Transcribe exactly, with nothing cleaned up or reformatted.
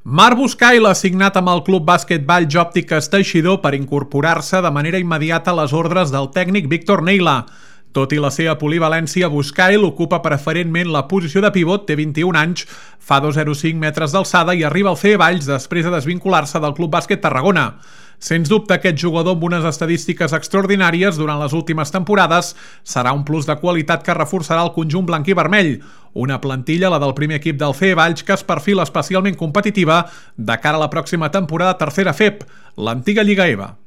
Marc Buscail ha signat amb el Club Bàsquet Valls Òptiques Teixidor per incorporar-se de manera immediata a les ordres del tècnic Víctor Neila. Tot i la seva polivalència, Buscail ocupa preferentment la posició de pivot, té vint-i-un anys, fa dos coma zero cinc metres d'alçada i arriba al C E Valls després de desvincular-se del Club Bàsquet Tarragona. Sens dubte, aquest jugador amb unes estadístiques extraordinàries durant les últimes temporades serà un plus de qualitat que reforçarà el conjunt blanc i vermell. Una plantilla, la del primer equip del C E Valls, que es perfila especialment competitiva de cara a la pròxima temporada tercera F E P, l'antiga Lliga E V A.